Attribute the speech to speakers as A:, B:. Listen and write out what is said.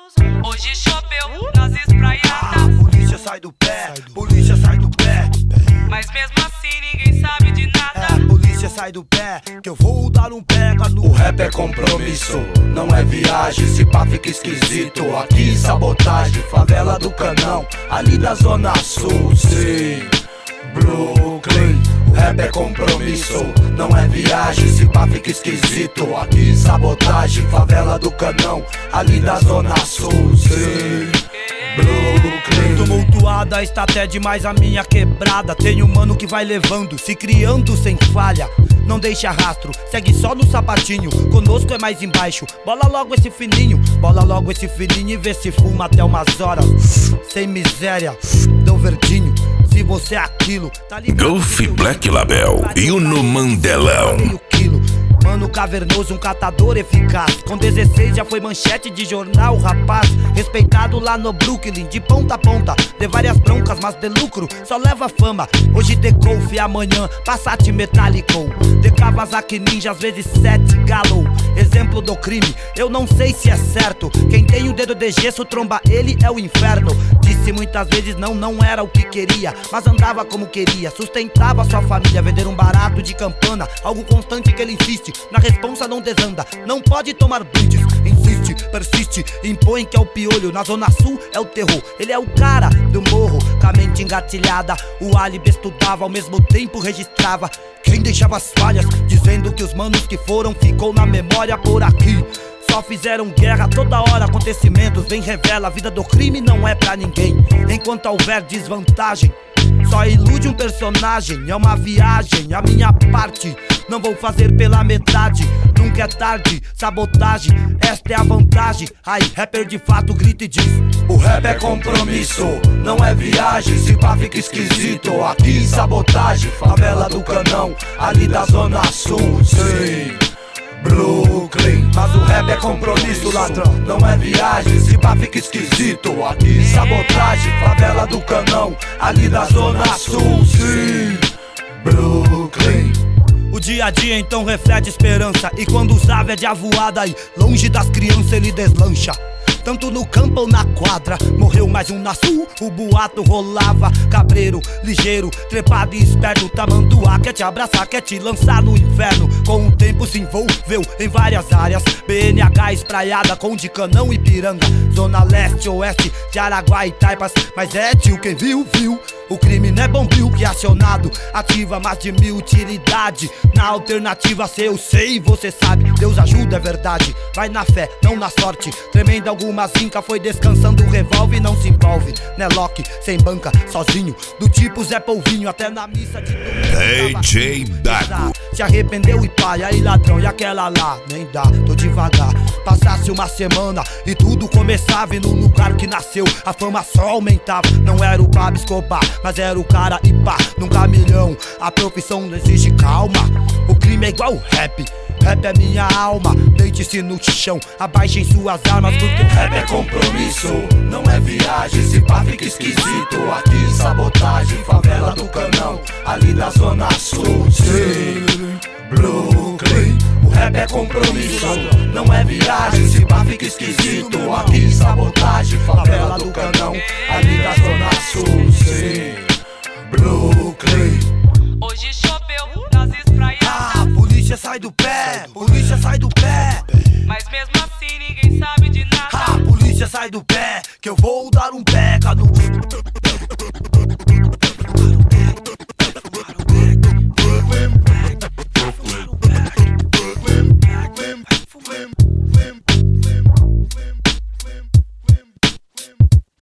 A: Hoje choveu nas espraiadas.
B: Polícia sai do pé, polícia sai do pé.
A: Mas mesmo assim ninguém sabe de nada.
B: Polícia sai do pé, que eu vou dar um pega no.
C: O rap é compromisso, não é viagem. Se pá fica esquisito, aqui sabotagem. Favela do Canão, ali da Zona Sul, sim, Brooklyn. O rap é compromisso, não é viagem. Se pá fica esquisito, aqui sabotagem. Favela do Canão, ali da Zona Sul, sim, Brooklyn.
B: Tumultuada está até demais a minha quebrada. Tem um mano que vai levando, se criando sem falha. Não deixa rastro, segue só no sapatinho. Conosco é mais embaixo, bola logo esse fininho. Bola logo esse fininho e vê se fuma até umas horas. Sem miséria, dão verdinho. Se você é aquilo, tá ligado?
D: Golf Black Label e o No Mandelão.
B: Mano cavernoso, um catador eficaz. Com 16 já foi manchete de jornal, rapaz. Respeitado lá no Brooklyn, de ponta a ponta. De várias broncas, mas de lucro, só leva fama. Hoje de Golf, amanhã Passat Metallico. De Kawasaki Ninja, às vezes 7 Galo. Exemplo do crime, eu não sei se é certo. Quem tem o dedo de gesso, tromba ele é o inferno. Disse muitas vezes não era o que queria, mas andava como queria, sustentava sua família. Vender um barato de campana, algo constante que ele insiste. Na responsa não desanda, não pode tomar brindes. Insiste, persiste, impõe que é o piolho. Na Zona Sul é o terror, ele é o cara do morro. Com a mente engatilhada, o álibi estudava, ao mesmo tempo registrava quem deixava as falhas, dizendo que os manos que foram ficou na memória por aqui. Só fizeram guerra toda hora, acontecimentos vem revela. A vida do crime não é pra ninguém, enquanto houver desvantagem. Só ilude um personagem, é uma viagem. A minha parte, não vou fazer pela metade. Nunca é tarde, sabotagem, esta é a vantagem. Aí, rapper de fato grita e diz:
C: o rap é compromisso, não é viagem. Se pá fica esquisito, aqui sabotagem. Favela do Canão, ali da Zona Sul, sim, Brooklyn. Mas o rap é compromisso, ladrão, não é viagem. Se pá fica esquisito, aqui sabotagem. Favela do Canão, ali da Zona Sul, sim, Brooklyn.
B: O dia a dia então reflete esperança. E quando os ave é de avoada aí, longe das crianças ele deslancha. Tanto no campo ou na quadra, morreu mais um na sul, o boato rolava. Cabreiro, ligeiro, trepado e esperto, tamanduá quer te abraçar, quer te lançar no inferno. Com o tempo se envolveu em várias áreas, BNH espraiada com de Canão e Piranga. Zona leste, oeste, de Araguá e Taipas. Mas é tio, quem viu, viu. O crime não é bombril que acionado ativa mais de 1000 utilidade. Na alternativa, se eu sei, você sabe, Deus ajuda, é verdade. Vai na fé, não na sorte. Tremenda alguma zinca, foi descansando o revólver e não se envolve. Né, Loki, sem banca, sozinho, do tipo Zé Polvinho, até na missa de
D: DJ Dago.
B: Se arrependeu e pai, aí ladrão, e aquela lá, nem dá, tô devagar. Passasse uma semana e tudo começava. E no lugar que nasceu, a fama só aumentava. Não era o Pablo Escobar, mas era o cara e pá, num caminhão. A profissão não exige calma, o crime é igual rap. Rap é minha alma, deite-se no chão, abaixem suas armas, porque
C: rap é compromisso, não é viagem. Se pá fica esquisito, aqui sabotagem. Favela do Canão, ali da Zona Sul, sim, Brooklyn. O rap é compromisso, não é viagem. Se pá fica esquisito, aqui sabotagem. Favela do Canão, ali da Zona Sul, sim, Brooklyn.
A: Hoje choveu nas espraiadas.
B: Polícia sai do pé, polícia sai do pé.
A: Mas mesmo assim ninguém sabe de nada.
B: Polícia sai do pé, que eu vou dar um pega no.